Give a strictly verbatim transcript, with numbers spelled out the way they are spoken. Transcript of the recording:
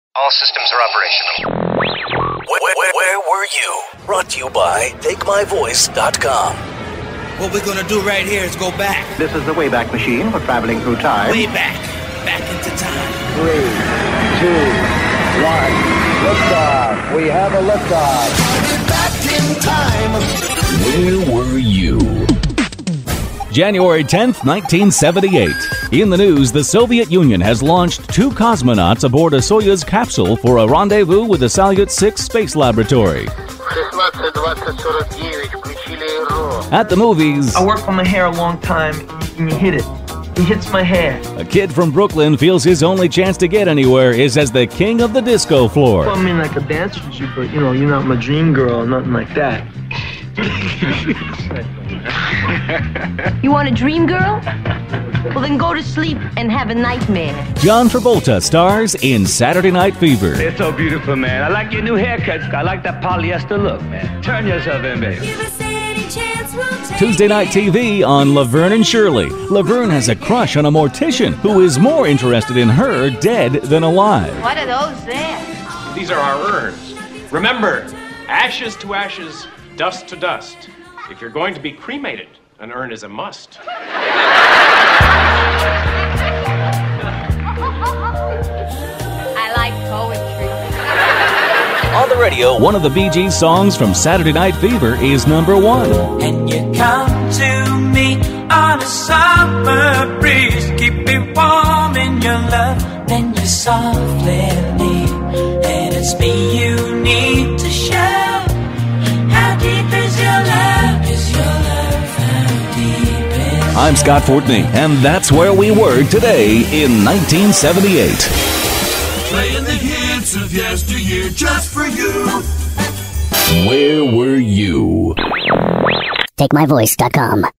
All systems are operational. Where, where, where were you? Brought to you by take my voice dot com. What we're gonna do right here is go back. This is the Wayback Machine for traveling through time. Way back. Back into time. Three, two, one. Liftoff. We have a liftoff. Back in time. Where were you? January tenth, nineteen seventy-eight. In the news, the Soviet Union has launched two cosmonauts aboard a Soyuz capsule for a rendezvous with the Salyut six space laboratory. At the movies, I worked on my hair a long time, and you hit it. He hits my hair. A kid from Brooklyn feels his only chance to get anywhere is as the king of the disco floor. Well, I mean, I could dance with you, but, you know, you're not my dream girl, nothing like that. You want a dream girl? Well, then go to sleep and have a nightmare. John Travolta stars in Saturday Night Fever. It's so beautiful, man. I like your new haircut. I like that polyester look, man. Turn yourself in, baby. Tuesday Night T V on Laverne and Shirley. Laverne has a crush on a mortician who is more interested in her dead than alive. What are those there? These are our urns. Remember, ashes to ashes, dust to dust. If you're going to be cremated, an urn is a must. I like poetry. On the radio, one of the Bee Gees songs from Saturday Night Fever is number one. And you come to me on a summer breeze, keep me warm in your love, then you softly leave, and it's me you need to show. How deep is your love? Is your love how deep is? I'm Scott Fortney, and that's where we were today in nineteen seventy-eight. Playing the hits of yesteryear just for you. Where were you? take my voice dot com